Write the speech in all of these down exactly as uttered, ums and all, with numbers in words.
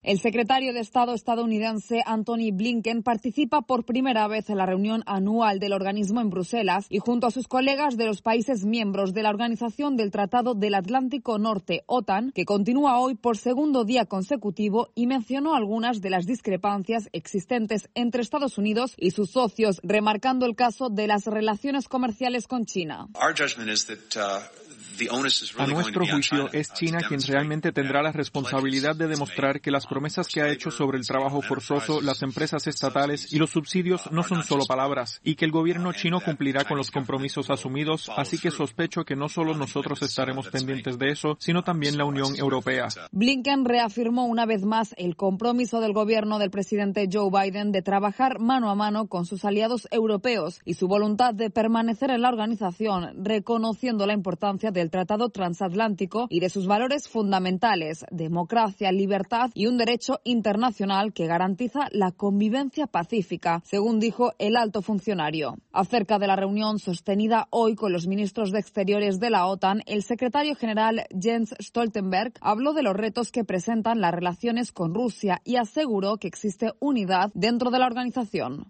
El secretario de Estado estadounidense Antony Blinken participa por primera vez en la reunión anual del organismo en Bruselas y junto a sus colegas de los países miembros de la Organización del Tratado del Atlántico Norte, OTAN, que continúa hoy por segundo día consecutivo, y mencionó algunas de las discrepancias existentes entre Estados Unidos y sus socios, remarcando el caso de las relaciones comerciales con China. A nuestro juicio, es China quien realmente tendrá la responsabilidad de demostrar que las promesas que ha hecho sobre el trabajo forzoso, las empresas estatales y los subsidios no son solo palabras, y que el gobierno chino cumplirá con los compromisos asumidos, así que sospecho que no solo nosotros estaremos pendientes de eso, sino también la Unión Europea. Blinken reafirmó una vez más el compromiso del gobierno del presidente Joe Biden de trabajar mano a mano con sus aliados europeos y su voluntad de permanecer en la organización, reconociendo la importancia del Tratado Transatlántico y de sus valores fundamentales, democracia, libertad y un derecho internacional que garantiza la convivencia pacífica, según dijo el alto funcionario. Acerca de la reunión sostenida hoy con los ministros de Exteriores de la OTAN, el secretario general Jens Stoltenberg habló de los retos que presentan las relaciones con Rusia y aseguró que existe unidad dentro de la organización.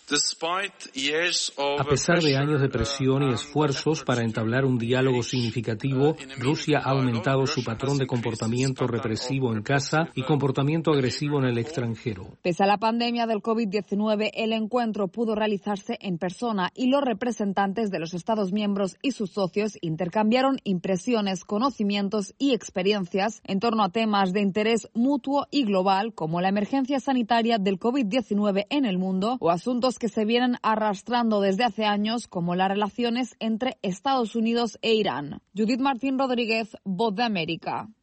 A pesar de años de presión y esfuerzos para entablar un diálogo significativo, Rusia ha aumentado su patrón de comportamiento represivo en casa y comportamiento agresivo en el extranjero. Pese a la pandemia del COVID diecinueve, el encuentro pudo realizarse en persona y los representantes de los Estados miembros y sus socios intercambiaron impresiones, conocimientos y experiencias en torno a temas de interés mutuo y global como la emergencia sanitaria del COVID diecinueve en el mundo o asuntos que se vienen arrastrando desde hace años como las relaciones entre Estados Unidos e Irán. Judith Martín Rodríguez, Voz de América.